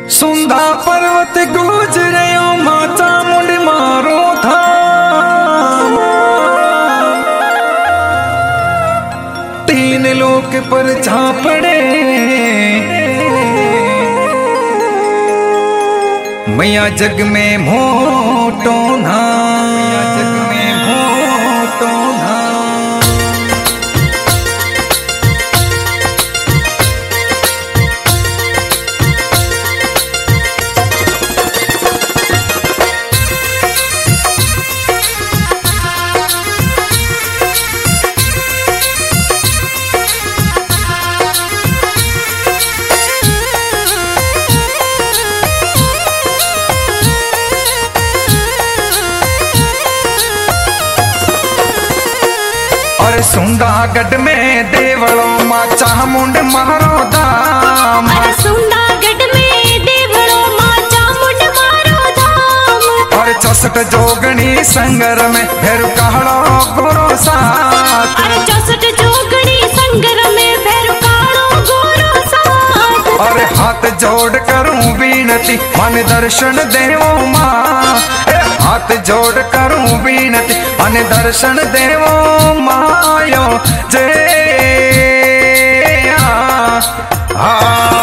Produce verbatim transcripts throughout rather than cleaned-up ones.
Sunda पर्वत गुजरे माता मुंड मारो था तीन लोक पर झापड़े मैया जग में मोटो ना मैया जग में मोटो ना। और सुंदागढ़ में देवड़ो मां चामुंड मारो धाम। अरे सुंदागढ़ में देवड़ो मां चामुंड मारो धाम। और चौसठ जोगणी संगर में भैरू कहड़ो गोरो साथ। अरे चौसठ जोगणी संगर में भैरू कहड़ो गोरो साथ। और हाथ जोड़ करूं विनती मन दर्शन देवो मां। हाथ जोड़ करूं विनती मन दर्शन देवो मायो जय आ, आ।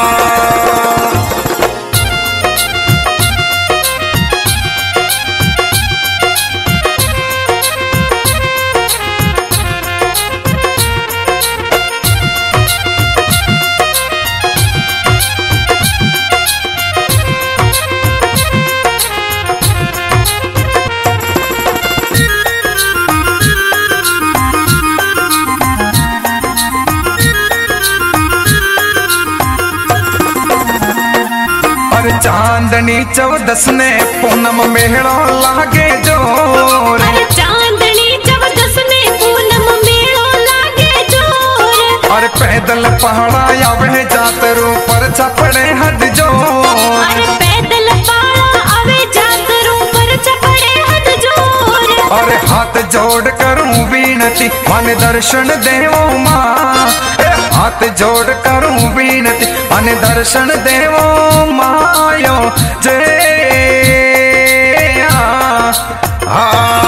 चांदनी चौदस ने पूनम मेड़ो लागे जोर। अरे चांदनी चौदस ने पूनम मेड़ो लागे जोर। और पैदल पहाड़ा आवे जातरू पर चपड़े हद जोर। अरे पैदल पहाड़ा आवे जातरू पर चपड़े हद जोर। और हाथ जोड़ करूं विनती मन दर्शन देवो मां। हाथ जोड़ करूं विनती मन दर्शन देवो मायो जय आ, आ।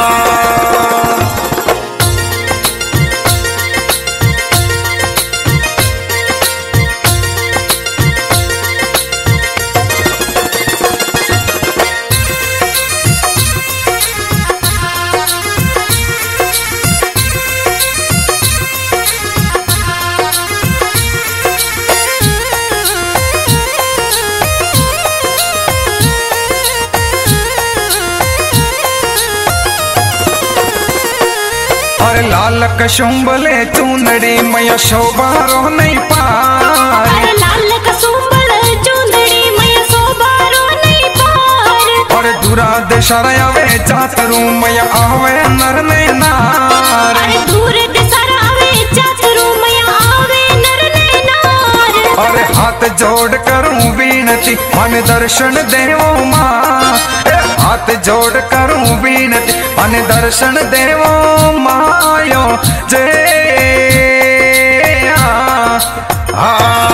और लाल कशुंबले चूंदड़ी मैया शोभा रो नहीं पार। अरे लाल कशुंबल चूंदड़ी मैया शोभा रो नहीं पार। और दूरा देशरा आवे जातरू मैया आवे नर ने नार। अरे दूर देशरा आवे जातरू मैया आवे नर ने नार। और हाथ जोड़ करूं विनती मन दर्शन देवो मां। हाथ जोड़ करूं विनती मन दर्शन देवो मायो जय आ, आ।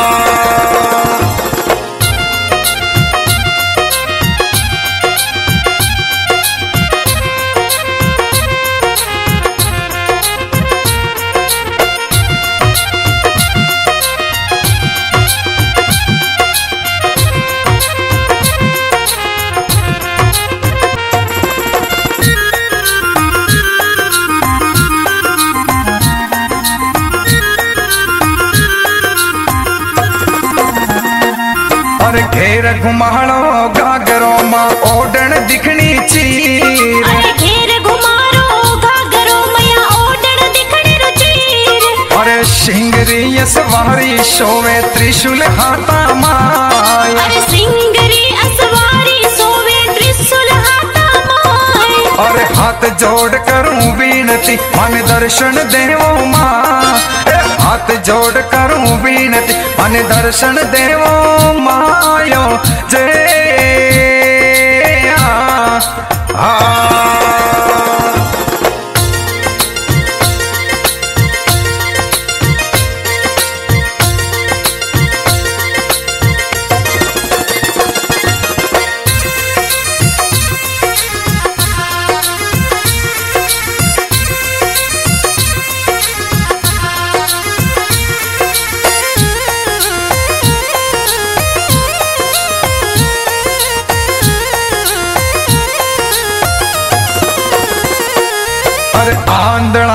और घेर घुमाड़ो गागरो मां ओडण दिखनी चीर। अरे घेर घुमारो गागरो मैया ओडण दिखनी रो चीर। और सिंगरी सवारी शोवे त्रिशूल हाथा माय। अरे सिंगरी असवारी सोवे त्रिशूल हाथा माय। और हाथ जोड़ करूं विनती मन दर्शन देवो मां। हाथ जोड़ करूं विनती मन दर्शन देवो मायो जय आ, आ।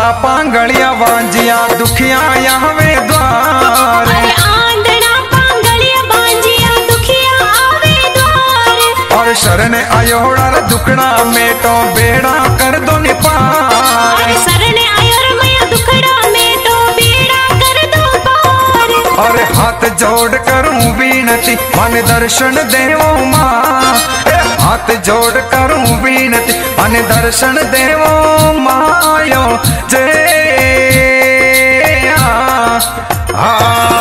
पांगड़िया वांजिया दुखिया आवे द्वार। अरे आंधड़ा पांगड़िया वांजिया दुखिया आवे द्वार। और शरण आयोड़ा दुखड़ा मेटो बेड़ा कर दो निपार। अरे शरण आयोर मैया दुखड़ा मेटो बेड़ा कर दो पार। और हाथ जोड़ करूं विनती मन दर्शन देवो माँ। हाथ जोड़ करूं विनती मन दर्शन देवो मायो जय आ, आ।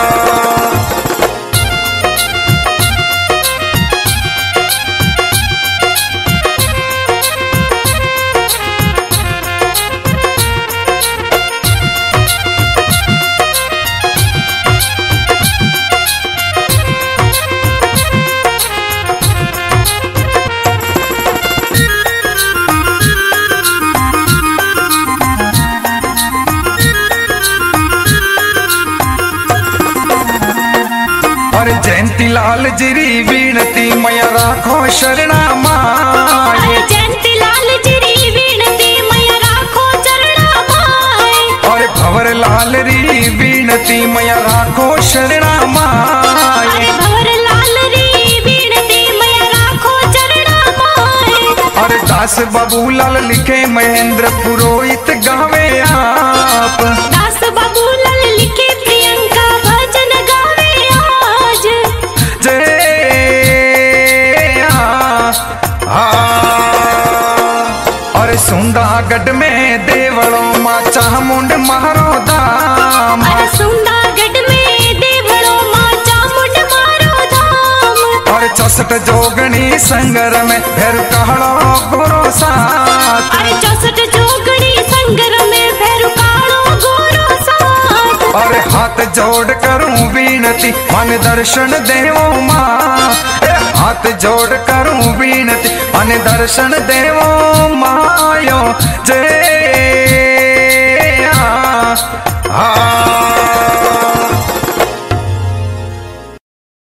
और जयंती लाल जिरी विनती मैया राखो शरणा माय। अरे जयंती लाल जिरी विनती मैया राखो चरणा माय। और भवर लाल री विनती मैया राखो शरणा माय। अरे भवर लाल री विनती मैया राखो चरणा माय। और दास बाबू लाल लिखे महेंद्र पुरोहित गावे आप। दास बाबू लाल लिखे प्रियंका भजन गावे आज। जय आ, आ। और सुंदागढ़ में देवड़ो माँ चामुंड मारो धाम। अरे सुंदागढ़ में देवड़ो माँ चामुंड मारो धाम। और चौसठ जोगणी संगर में भैर कहड़ो गोरो साथ। अरे चौसठ जोगणी संगर में भैर कालो गोरो साथ। और हाथ जोड़ करूं विनती मन दर्शन देवो माँ। हाथ जोड़ करूं विनती मन दर्शन देवो मायो जय आ, आ।